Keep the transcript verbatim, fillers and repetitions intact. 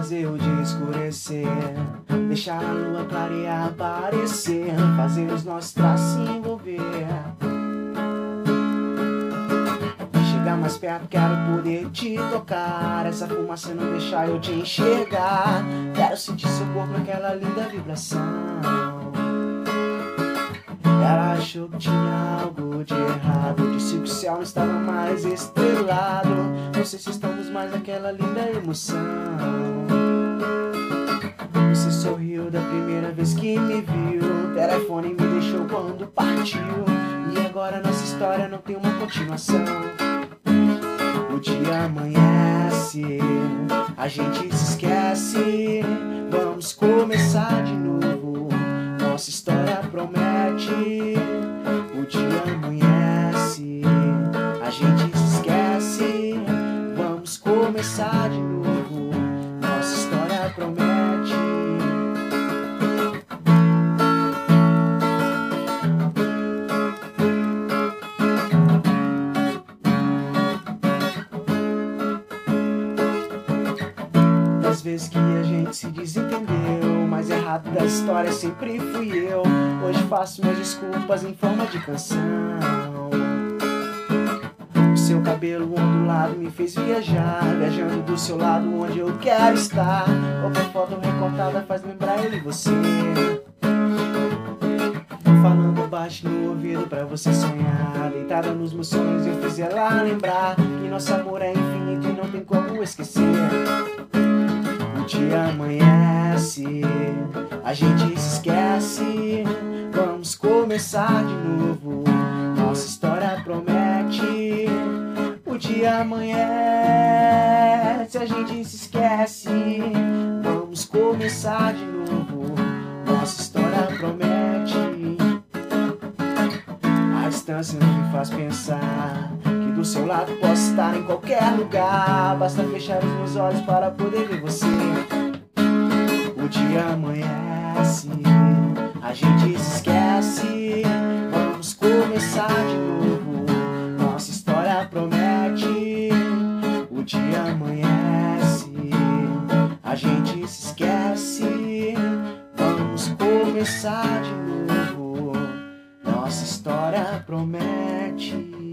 fazer o dia escurecer, deixar a lua clarear, aparecer, fazer os nossos traços se envolver. Chegar mais perto, quero poder te tocar, essa fumaça não deixar eu te enxergar. Quero sentir seu corpo naquela linda vibração. Ela achou que tinha algo de errado, disse que o céu não estava mais estrelado. Não sei se estamos mais naquela linda emoção. Você sorriu da primeira vez que me viu, o telefone me deixou quando partiu, e agora nossa história não tem uma continuação. O dia amanhece, a gente se esquece, vamos começar de novo, nossa história promete. O dia amanhece, a gente se esquece, vamos começar de novo, nossa história promete. Das vezes que a gente se desentendeu, mas errado da história sempre fui eu. Hoje faço minhas desculpas em forma de canção. O seu cabelo ondulado me fez viajar, viajando do seu lado onde eu quero estar. Qualquer foto recortada faz lembrar eu e você, falando baixo no ouvido pra você sonhar. Deitada nos meus sonhos eu fiz ela lembrar que nosso amor é infinito e não tem como esquecer. O dia amanhece, a gente se esquece, vamos começar de novo, nossa história promete. O dia amanhece, a gente se esquece, vamos começar de novo, nossa história promete. A distância não me faz pensar que do seu lado posso estar em qualquer lugar, basta fechar os meus olhos para poder ver você. O dia amanhece, a gente se esquece, vamos começar de novo, nossa história promete. O dia amanhece, a gente se esquece, vamos começar de novo, nossa história promete.